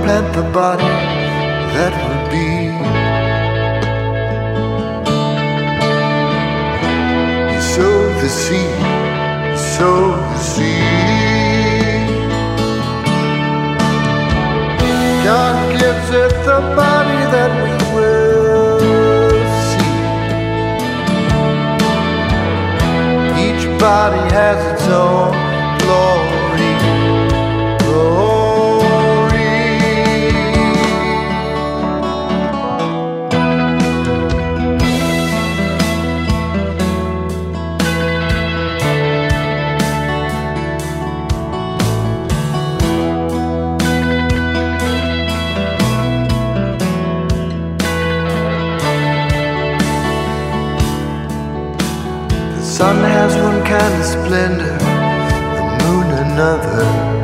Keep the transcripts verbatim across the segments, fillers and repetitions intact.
plant the body that will be. You sow the seed, you sow the seed. God gives it the body that we will see. Each body has its own glory, glory. The sun has one kind of splendor, the moon another,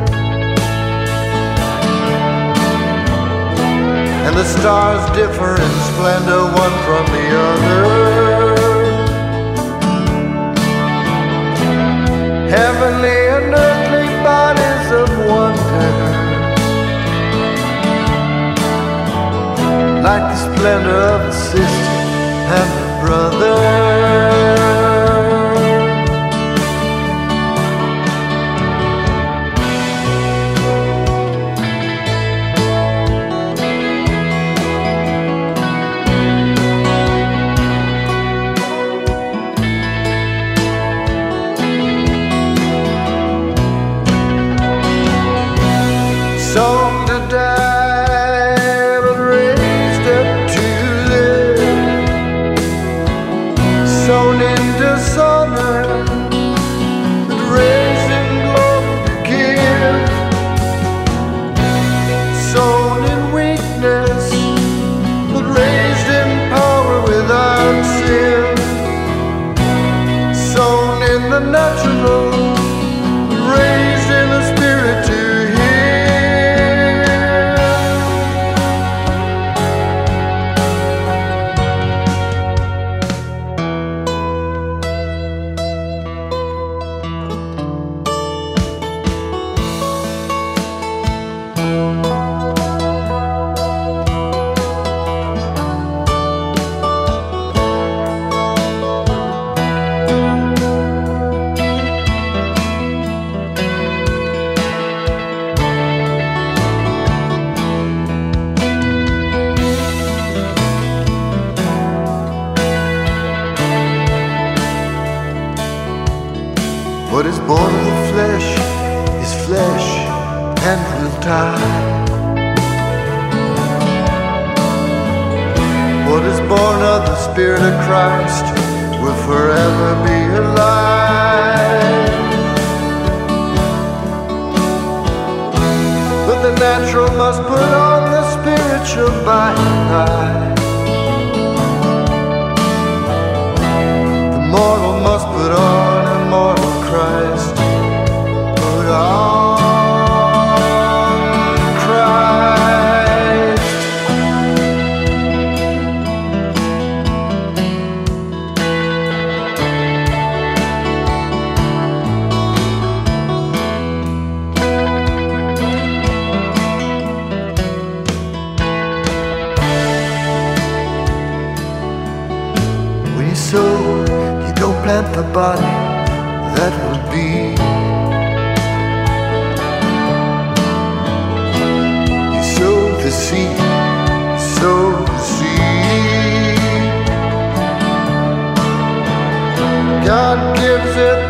and the stars differ in splendor one from the other. Heavenly and earthly bodies of wonder, like the splendor of a sister and a brother. Sown to die, but raised up to live. Sown in dishonor, but raised in glory to give. Sown in weakness, but raised in power without sin. Sown in the natural, but raised in the spirit to what is born of the flesh is flesh and will die. What is born of the Spirit of Christ will forever be alive. But the natural must put on the spiritual by and by. The mortal must put on immortal Christ. Put on Christ. When you sow, you don't plant the body that will be. You sow the seed, sow the seed. God gives it